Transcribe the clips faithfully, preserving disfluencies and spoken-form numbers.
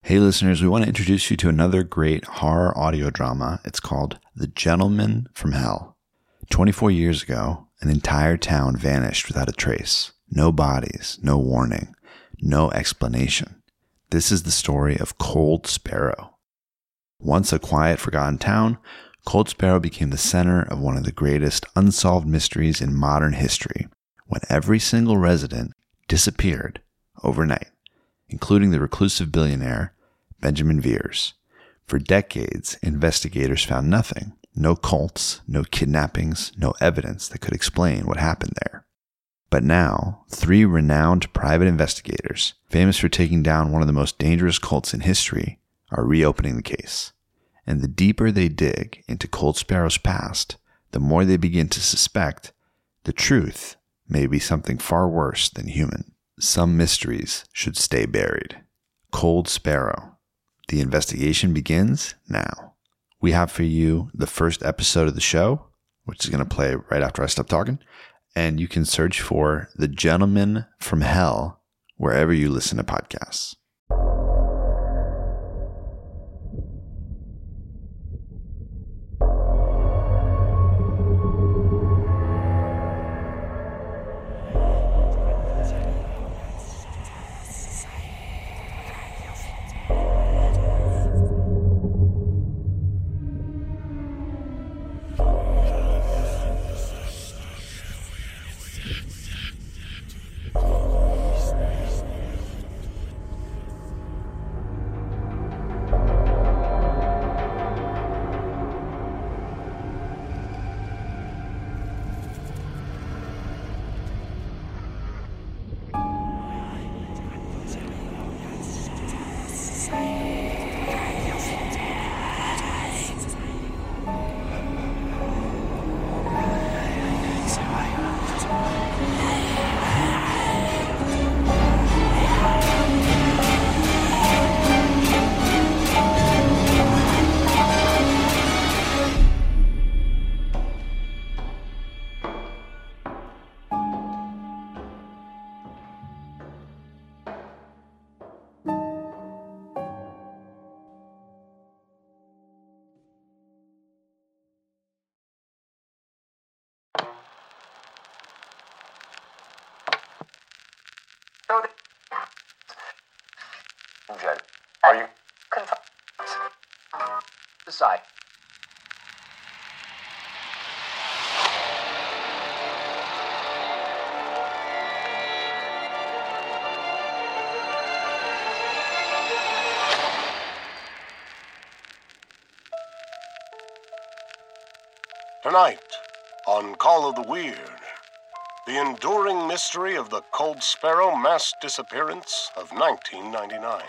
Hey listeners, we want to introduce you to another great horror audio drama. It's called The Gentleman from Hell. twenty-four years ago, an entire town vanished without a trace. No bodies, no warning, no explanation. This is the story of Cold Sparrow. Once a quiet, forgotten town, Cold Sparrow became the center of one of the greatest unsolved mysteries in modern history, when every single resident disappeared overnight, including the reclusive billionaire Benjamin Veers. For decades, investigators found nothing. No cults, no kidnappings, no evidence that could explain what happened there. But now, three renowned private investigators, famous for taking down one of the most dangerous cults in history, are reopening the case. And the deeper they dig into Cold Sparrow's past, the more they begin to suspect the truth may be something far worse than human. Some mysteries should stay buried. Cold Sparrow. The investigation begins now. We have for you the first episode of the show, which is going to play right after I stop talking. And you can search for The Gentleman from Hell wherever you listen to podcasts. Are you confirmed? Decide. Tonight, on Call of the Weird, the enduring mystery of the Cold Sparrow mass disappearance of nineteen ninety-nine.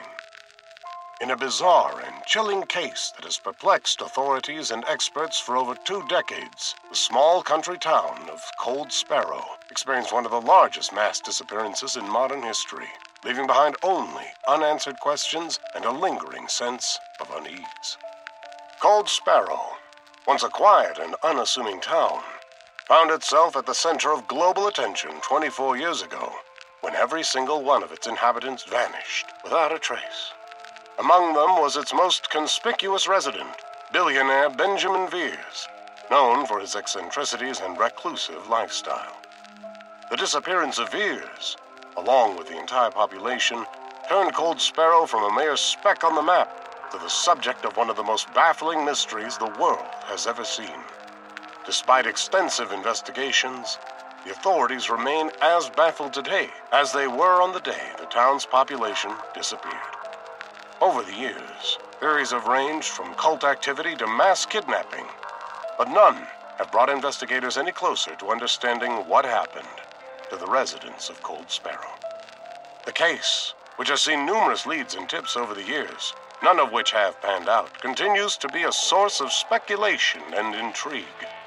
In a bizarre and chilling case that has perplexed authorities and experts for over two decades, the small country town of Cold Sparrow experienced one of the largest mass disappearances in modern history, leaving behind only unanswered questions and a lingering sense of unease. Cold Sparrow, once a quiet and unassuming town, found itself at the center of global attention twenty-four years ago, when every single one of its inhabitants vanished without a trace. Among them was its most conspicuous resident, billionaire Benjamin Veers, known for his eccentricities and reclusive lifestyle. The disappearance of Veers, along with the entire population, turned Cold Sparrow from a mere speck on the map to the subject of one of the most baffling mysteries the world has ever seen. Despite extensive investigations, the authorities remain as baffled today as they were on the day the town's population disappeared. Over the years, theories have ranged from cult activity to mass kidnapping, but none have brought investigators any closer to understanding what happened to the residents of Cold Sparrow. The case, which has seen numerous leads and tips over the years, none of which have panned out, continues to be a source of speculation and intrigue.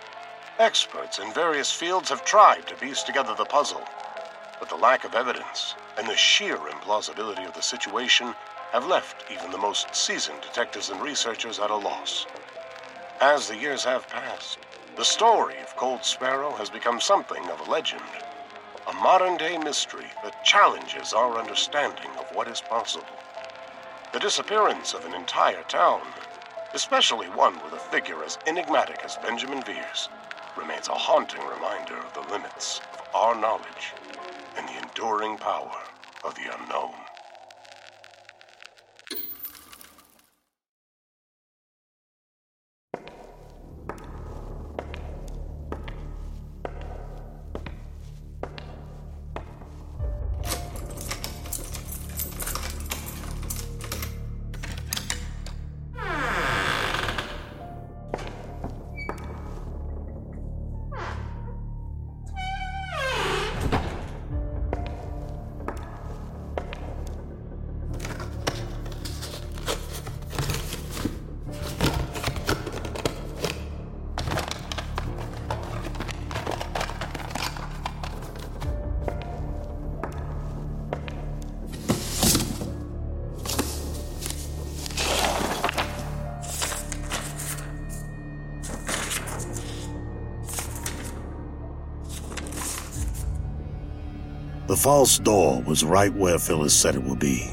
Experts in various fields have tried to piece together the puzzle, but the lack of evidence and the sheer implausibility of the situation have left even the most seasoned detectives and researchers at a loss. As the years have passed, the story of Cold Sparrow has become something of a legend, a modern-day mystery that challenges our understanding of what is possible. The disappearance of an entire town, especially one with a figure as enigmatic as Benjamin Veers, remains a haunting reminder of the limits of our knowledge and the enduring power of the unknown. The false door was right where Phyllis said it would be.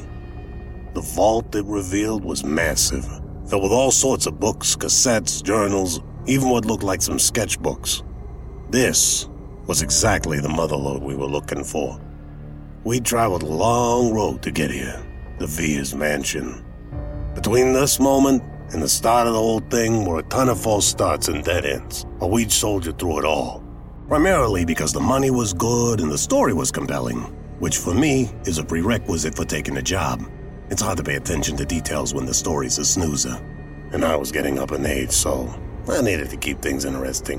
The vault it revealed was massive, filled with all sorts of books, cassettes, journals, even what looked like some sketchbooks. This was exactly the motherlode we were looking for. We traveled a long road to get here, the Veers mansion. Between this moment and the start of the whole thing were a ton of false starts and dead ends, but we'd soldiered through it all. Primarily because the money was good and the story was compelling, which for me is a prerequisite for taking a job. It's hard to pay attention to details when the story's a snoozer. And I was getting up in age, so I needed to keep things interesting.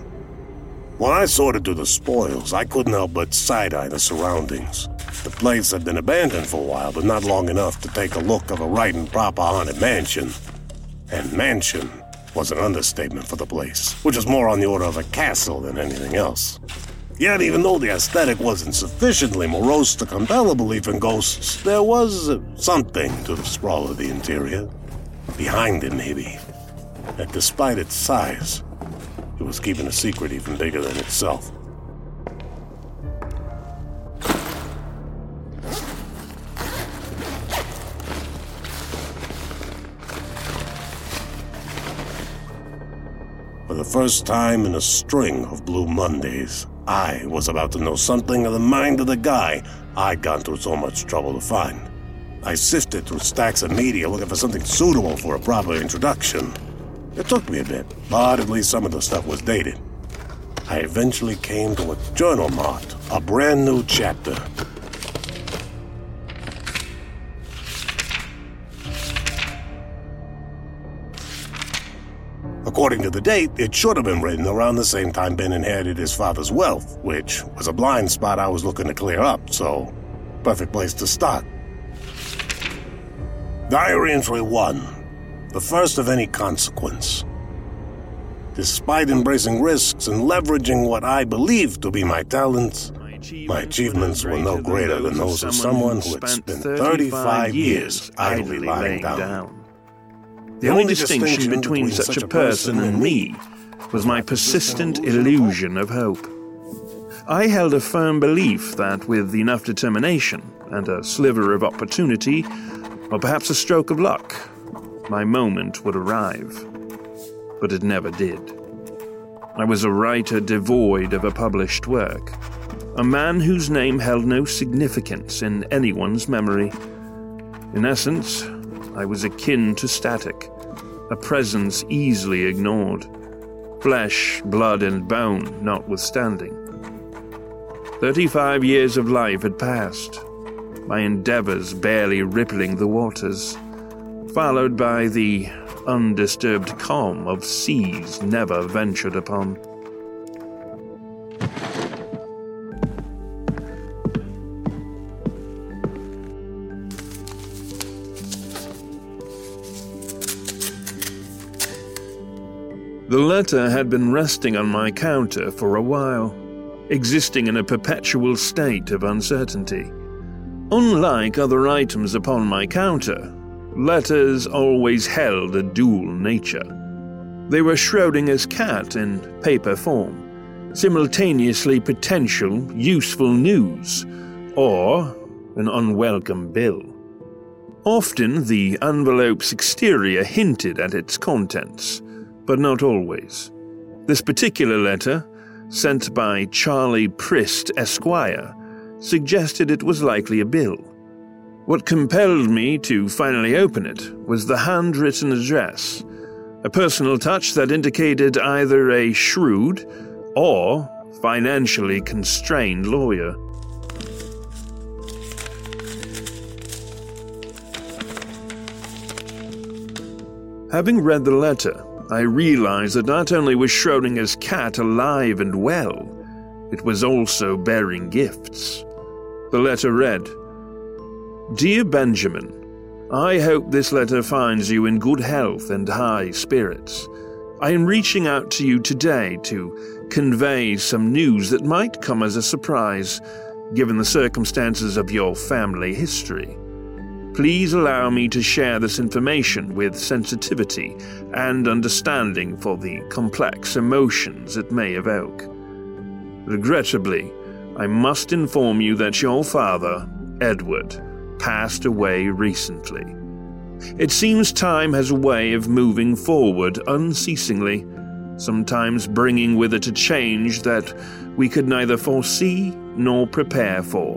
When I sorted through the spoils, I couldn't help but side-eye the surroundings. The place had been abandoned for a while, but not long enough to take a look of a right and proper haunted mansion. And mansion was an understatement for the place, which was more on the order of a castle than anything else. Yet, even though the aesthetic wasn't sufficiently morose to compel a belief in ghosts, there was uh, something to the sprawl of the interior. Behind it, maybe. That despite its size, it was keeping a secret even bigger than itself. For the first time in a string of Blue Mondays, I was about to know something of the mind of the guy I'd gone through so much trouble to find. I sifted through stacks of media looking for something suitable for a proper introduction. It took me a bit, but at least some of the stuff was dated. I eventually came to a journal marked a brand new chapter. According to the date, it should have been written around the same time Ben inherited his father's wealth, which was a blind spot I was looking to clear up, so perfect place to start. Diary entry one, the first of any consequence. Despite embracing risks and leveraging what I believed to be my talents, my achievements were no greater than those of someone who had spent thirty-five years idly lying down. The only distinction between such a person and me was my persistent illusion of hope. I held a firm belief that with enough determination and a sliver of opportunity, or perhaps a stroke of luck, my moment would arrive. But it never did. I was a writer devoid of a published work, a man whose name held no significance in anyone's memory. In essence, I was akin to static, a presence easily ignored, flesh, blood, and bone notwithstanding. Thirty-five years of life had passed, my endeavors barely rippling the waters, followed by the undisturbed calm of seas never ventured upon. The letter had been resting on my counter for a while, existing in a perpetual state of uncertainty. Unlike other items upon my counter, letters always held a dual nature. They were Schrodinger's cat in paper form, simultaneously potential, useful news, or an unwelcome bill. Often the envelope's exterior hinted at its contents, but not always. This particular letter, sent by Charlie Prist, Esquire, suggested it was likely a bill. What compelled me to finally open it was the handwritten address, a personal touch that indicated either a shrewd or financially constrained lawyer. Having read the letter, I realized that not only was Schrodinger's cat alive and well, it was also bearing gifts. The letter read, "Dear Benjamin, I hope this letter finds you in good health and high spirits. I am reaching out to you today to convey some news that might come as a surprise, given the circumstances of your family history. Please allow me to share this information with sensitivity and understanding for the complex emotions it may evoke. Regrettably, I must inform you that your father, Edward, passed away recently. It seems time has a way of moving forward unceasingly, sometimes bringing with it a change that we could neither foresee nor prepare for.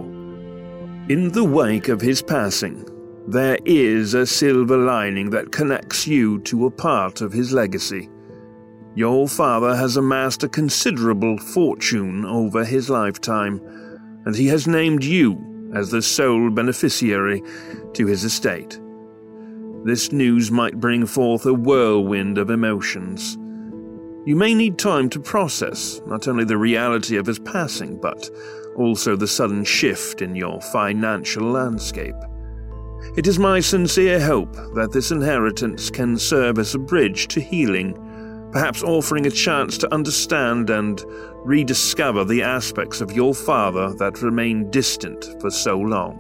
In the wake of his passing, there is a silver lining that connects you to a part of his legacy. Your father has amassed a considerable fortune over his lifetime, and he has named you as the sole beneficiary to his estate. This news might bring forth a whirlwind of emotions. You may need time to process not only the reality of his passing, but also the sudden shift in your financial landscape. It is my sincere hope that this inheritance can serve as a bridge to healing, perhaps offering a chance to understand and rediscover the aspects of your father that remained distant for so long.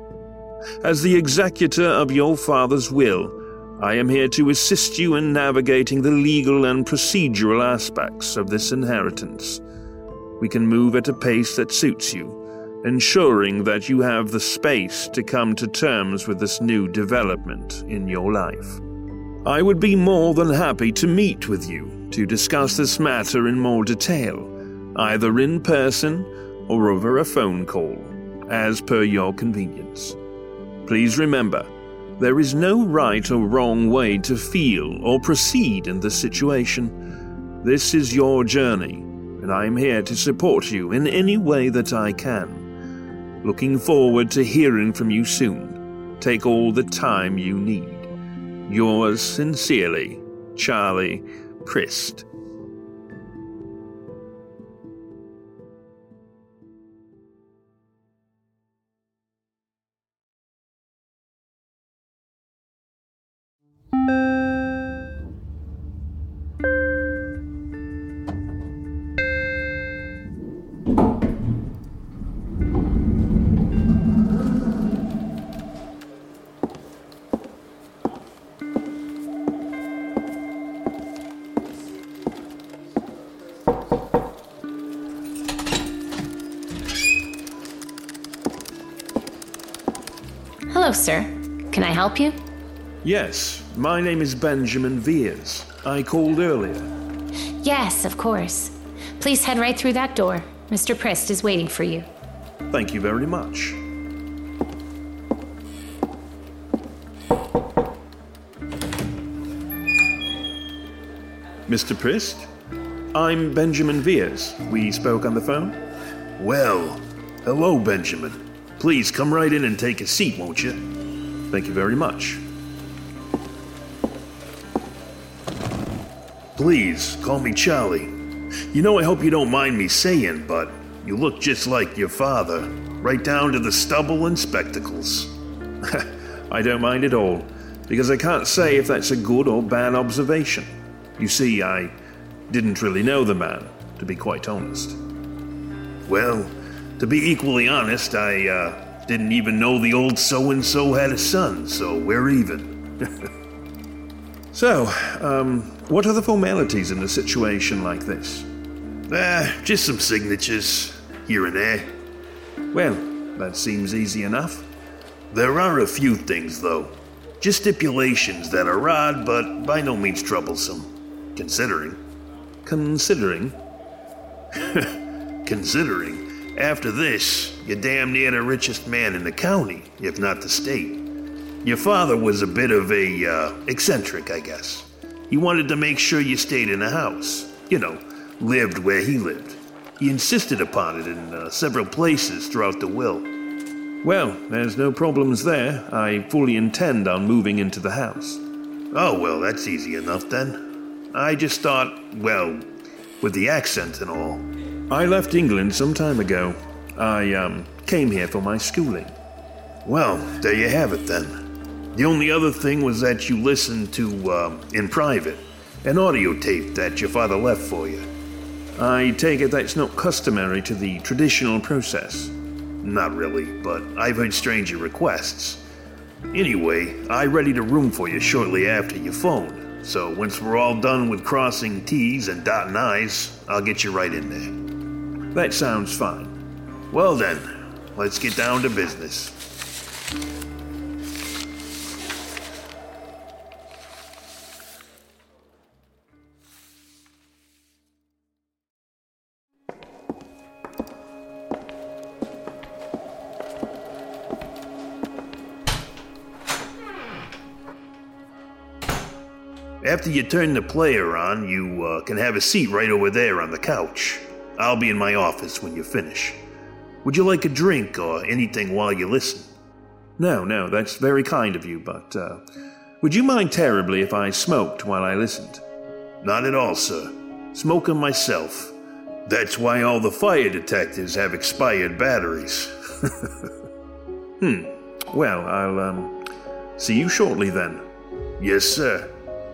As the executor of your father's will, I am here to assist you in navigating the legal and procedural aspects of this inheritance. We can move at a pace that suits you, ensuring that you have the space to come to terms with this new development in your life. I would be more than happy to meet with you to discuss this matter in more detail, either in person or over a phone call, as per your convenience. Please remember, there is no right or wrong way to feel or proceed in this situation. This is your journey, and I am here to support you in any way that I can. Looking forward to hearing from you soon. Take all the time you need. Yours sincerely, Charlie Prist. Hello, sir. Can I help you? Yes, my name is Benjamin Viers. I called earlier. Yes, of course. Please head right through that door. Mister Prist is waiting for you. Thank you very much. Mister Prist? I'm Benjamin Viers. We spoke on the phone? Well, hello, Benjamin. Please come right in and take a seat, won't you? Thank you very much. Please, call me Charlie. You know, I hope you don't mind me saying, but you look just like your father, right down to the stubble and spectacles. I don't mind at all, because I can't say if that's a good or bad observation. You see, I didn't really know the man, to be quite honest. Well, to be equally honest, I uh, didn't even know the old so-and-so had a son, so we're even. So, um, what are the formalities in a situation like this? Ah, just some signatures, here and there. Well, that seems easy enough. There are a few things, though. Just stipulations that are odd, but by no means troublesome. Considering. Considering? Considering, after this, you're damn near the richest man in the county, if not the state. Your father was a bit of a, uh, eccentric, I guess. He wanted to make sure you stayed in a house. You know, lived where he lived. He insisted upon it in uh, several places throughout the will. Well, there's no problems there. I fully intend on moving into the house. Oh, well, that's easy enough then. I just thought, well, with the accent and all. I left England some time ago. I, um, came here for my schooling. Well, there you have it then. The only other thing was that you listened to, um, in private, an audio tape that your father left for you. I take it that's not customary to the traditional process. Not really, but I've heard stranger requests. Anyway, I readied a room for you shortly after you phoned, so once we're all done with crossing T's and dotting I's, I'll get you right in there. That sounds fine. Well then, let's get down to business. After you turn the player on, you uh, can have a seat right over there on the couch. I'll be in my office when you finish. Would you like a drink or anything while you listen? No, no, that's very kind of you, but uh, would you mind terribly if I smoked while I listened? Not at all, sir. Smoking myself. That's why all the fire detectors have expired batteries. hmm. Well, I'll um, see you shortly then. Yes, sir.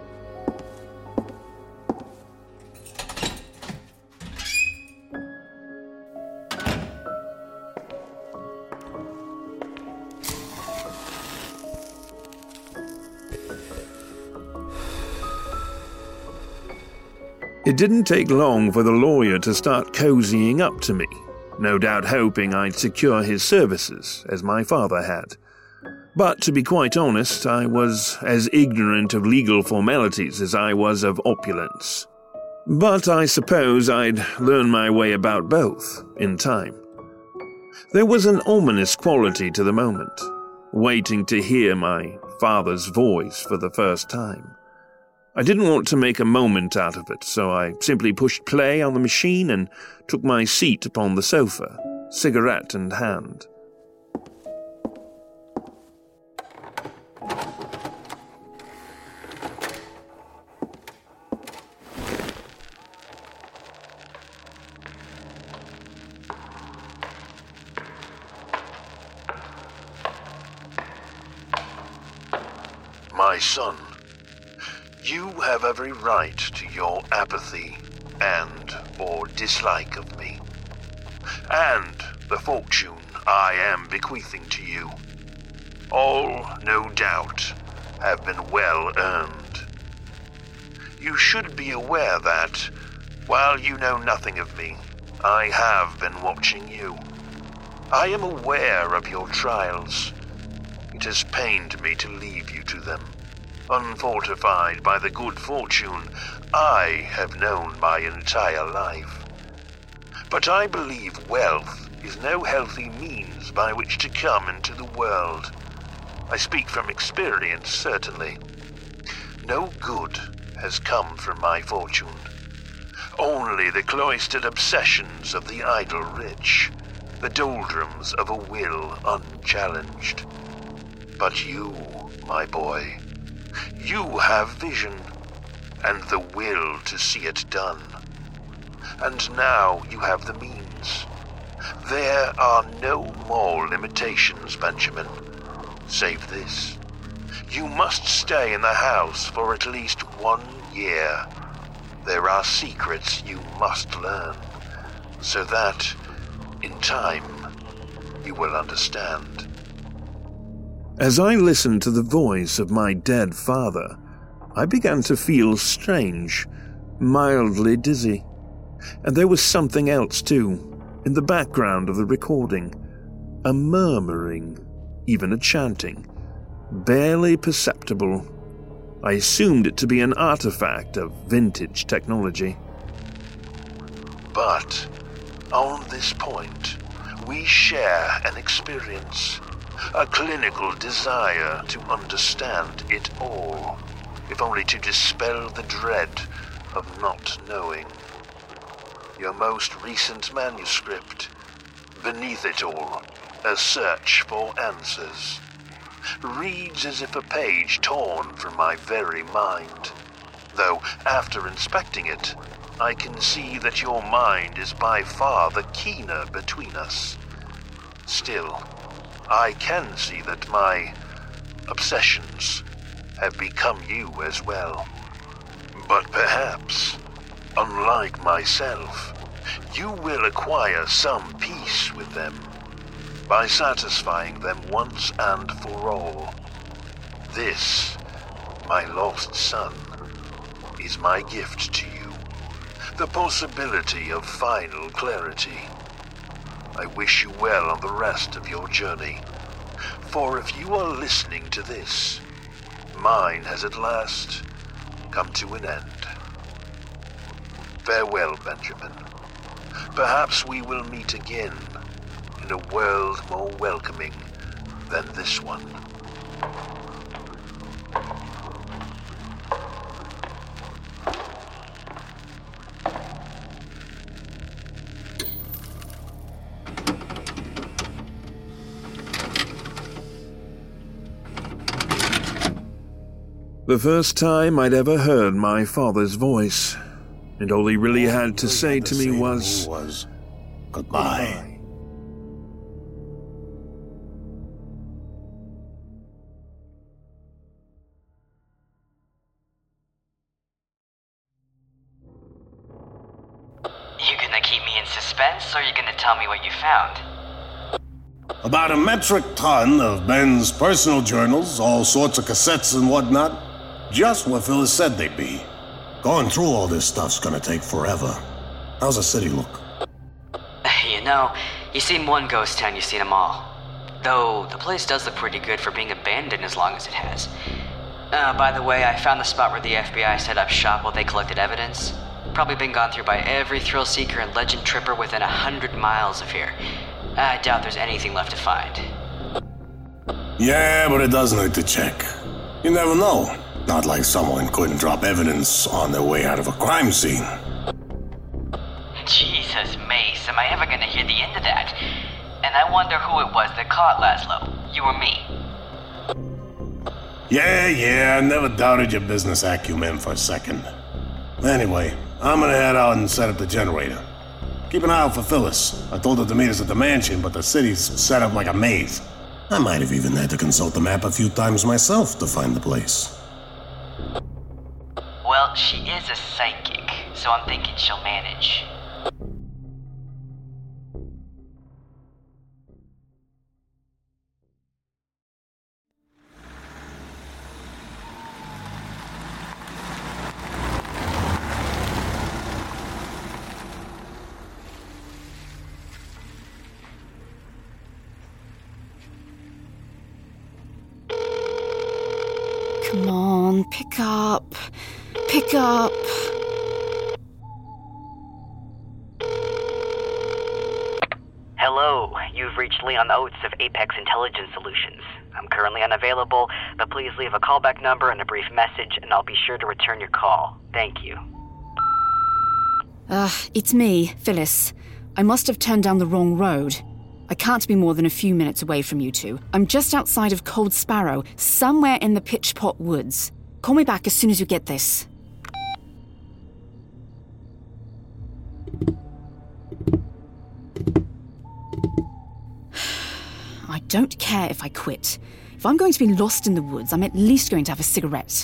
It didn't take long for the lawyer to start cozying up to me, no doubt hoping I'd secure his services, as my father had. But to be quite honest, I was as ignorant of legal formalities as I was of opulence. But I suppose I'd learn my way about both, in time. There was an ominous quality to the moment, waiting to hear my father's voice for the first time. I didn't want to make a moment out of it, so I simply pushed play on the machine and took my seat upon the sofa, cigarette in hand. My son, you have every right to your apathy and or dislike of me, and the fortune I am bequeathing to you. All, no doubt, have been well earned. You should be aware that, while you know nothing of me, I have been watching you. I am aware of your trials. It has pained me to leave you to them, unfortified by the good fortune I have known my entire life. But I believe wealth is no healthy means by which to come into the world. I speak from experience, certainly. No good has come from my fortune. Only the cloistered obsessions of the idle rich, the doldrums of a will unchallenged. But you, my boy, you have vision, and the will to see it done. And now you have the means. There are no more limitations, Benjamin, save this. You must stay in the house for at least one year. There are secrets you must learn, so that, in time, you will understand. As I listened to the voice of my dead father, I began to feel strange, mildly dizzy. And there was something else, too, in the background of the recording. A murmuring, even a chanting. Barely perceptible. I assumed it to be an artifact of vintage technology. But on this point, we share an experience, a clinical desire to understand it all, if only to dispel the dread of not knowing. Your most recent manuscript, beneath it all, a search for answers, reads as if a page torn from my very mind, though after inspecting it, I can see that your mind is by far the keener between us. Still, I can see that my obsessions have become you as well. But perhaps, unlike myself, you will acquire some peace with them by satisfying them once and for all. This, my lost son, is my gift to you. The possibility of final clarity. I wish you well on the rest of your journey, for if you are listening to this, mine has at last come to an end. Farewell, Benjamin. Perhaps we will meet again in a world more welcoming than this one. The first time I'd ever heard my father's voice, and all he really had to say to me was, was goodbye. You gonna keep me in suspense, or you gonna tell me what you found? About a metric ton of Ben's personal journals, all sorts of cassettes and whatnot. Just what Phyllis said they'd be. Going through all this stuff's gonna take forever. How's the city look? You know, you seen one ghost town, you seen them all. Though, the place does look pretty good for being abandoned as long as it has. Uh, by the way, I found the spot where the F B I set up shop while they collected evidence. Probably been gone through by every thrill seeker and legend tripper within a hundred miles of here. I doubt there's anything left to find. Yeah, but it doesn't hurt to check. You never know. Not like someone couldn't drop evidence on their way out of a crime scene. Jesus, Mace, am I ever gonna hear the end of that? And I wonder who it was that caught Laszlo. You or me? Yeah, yeah, I never doubted your business acumen for a second. Anyway, I'm gonna head out and set up the generator. Keep an eye out for Phyllis. I told her to meet us at the mansion, but the city's set up like a maze. I might have even had to consult the map a few times myself to find the place. Well, she is a psychic, so I'm thinking she'll manage. Come on, pick up. Pick up. Hello, you've reached Leon Oates of Apex Intelligence Solutions. I'm currently unavailable, but please leave a callback number and a brief message, and I'll be sure to return your call. Thank you. Uh, it's me, Phyllis. I must have turned down the wrong road. I can't be more than a few minutes away from you two. I'm just outside of Cold Sparrow, somewhere in the Pitchpot Woods. Call me back as soon as you get this. I don't care if I quit. If I'm going to be lost in the woods, I'm at least going to have a cigarette.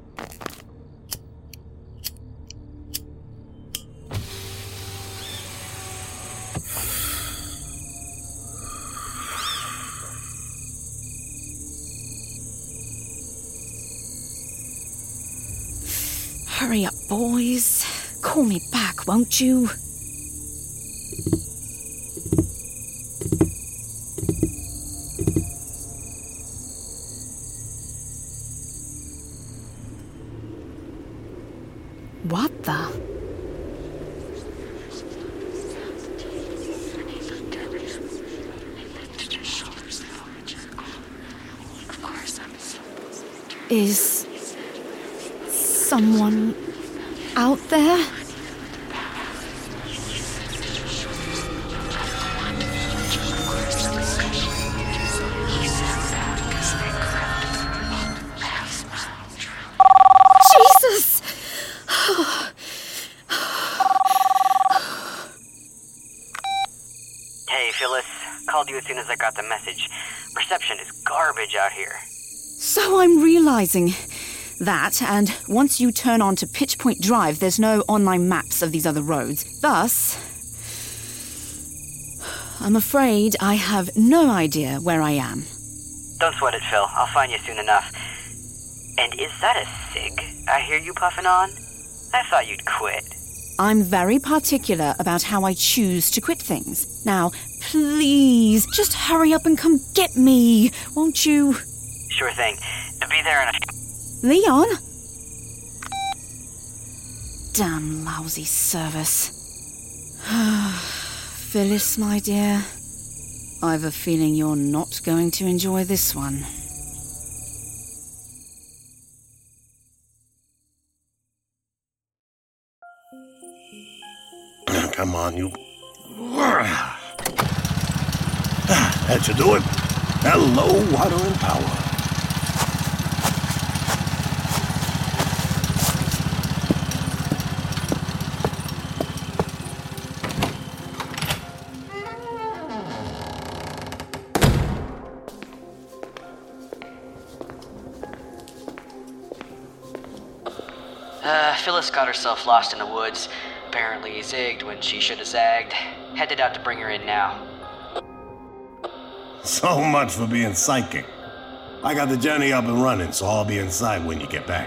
Hurry up, boys. Call me back, won't you? What the? Is someone out there? Jesus! Hey, Phyllis. Called you as soon as I got the message. Reception is garbage out here. So I'm realizing that, and once you turn on to Pitch Point Drive, there's no online maps of these other roads. Thus, I'm afraid I have no idea where I am. Don't sweat it, Phil. I'll find you soon enough. And is that a cig I hear you puffing on? I thought you'd quit. I'm very particular about how I choose to quit things. Now, please, just hurry up and come get me, won't you? Sure thing. Be there in a few... Leon? Damn lousy service. Phyllis, my dear, I've a feeling you're not going to enjoy this one. Come on, you... That should do it. Hello, water and power. Uh, Phyllis got herself lost in the woods. Apparently zigged when she should have zagged. Headed out to bring her in now. So much for being psychic. I got the journey up and running, so I'll be inside when you get back.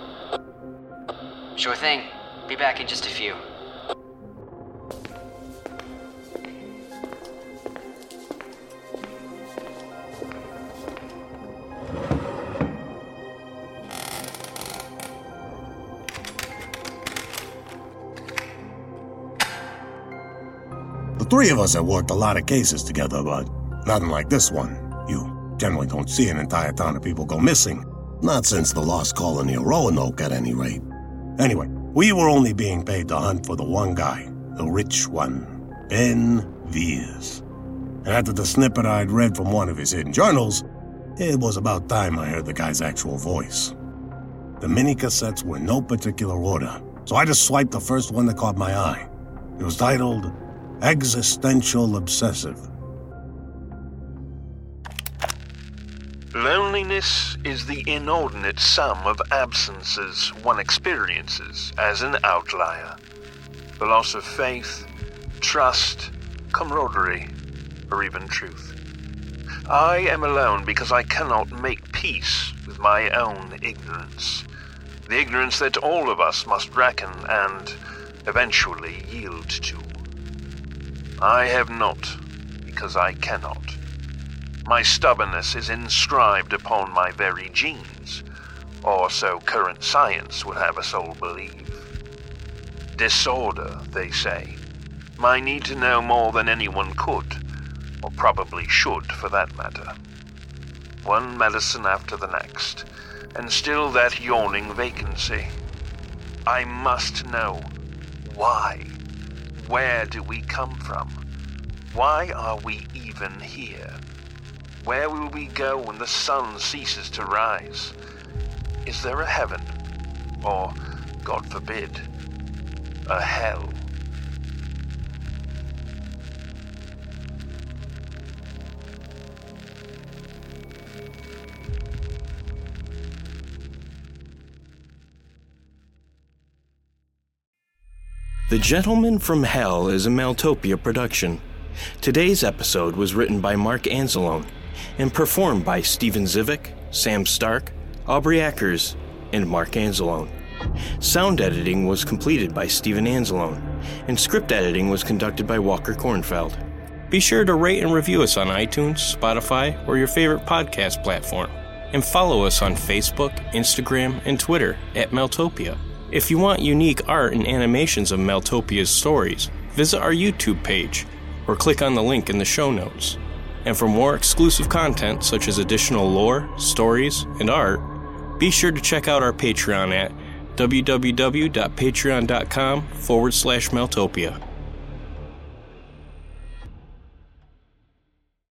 Sure thing. Be back in just a few. The three of us have worked a lot of cases together, but nothing like this one. You generally don't see an entire town of people go missing. Not since the lost colony of Roanoke, at any rate. Anyway, we were only being paid to hunt for the one guy, the rich one, Ben Veers. And after the snippet I'd read from one of his hidden journals, it was about time I heard the guy's actual voice. The mini-cassettes were in no particular order, so I just swiped the first one that caught my eye. It was titled Existential Obsessive. Loneliness is the inordinate sum of absences one experiences as an outlier. The loss of faith, trust, camaraderie, or even truth. I am alone because I cannot make peace with my own ignorance. The ignorance that all of us must reckon and eventually yield to. I have not because I cannot. My stubbornness is inscribed upon my very genes, or so current science would have us all believe. Disorder, they say. My need to know more than anyone could, or probably should for that matter. One medicine after the next, and still that yawning vacancy. I must know why. Where do we come from? Why are we even here? Where will we go when the sun ceases to rise? Is there a heaven? Or, God forbid, a hell? The Gentleman from Hell is a Maeltopia production. Today's episode was written by Mark Anzalone and performed by Steven Zivick, Sam Stark, Aubrey Ackers, and Mark Anzalone. Sound editing was completed by Steven Anzalone, and script editing was conducted by Walker Kornfeld. Be sure to rate and review us on iTunes, Spotify, or your favorite podcast platform, and follow us on Facebook, Instagram, and Twitter at Maeltopia. If you want unique art and animations of Maeltopia's stories, visit our YouTube page or click on the link in the show notes. And for more exclusive content such as additional lore, stories, and art, be sure to check out our Patreon at www.patreon.com forward slash Maeltopia.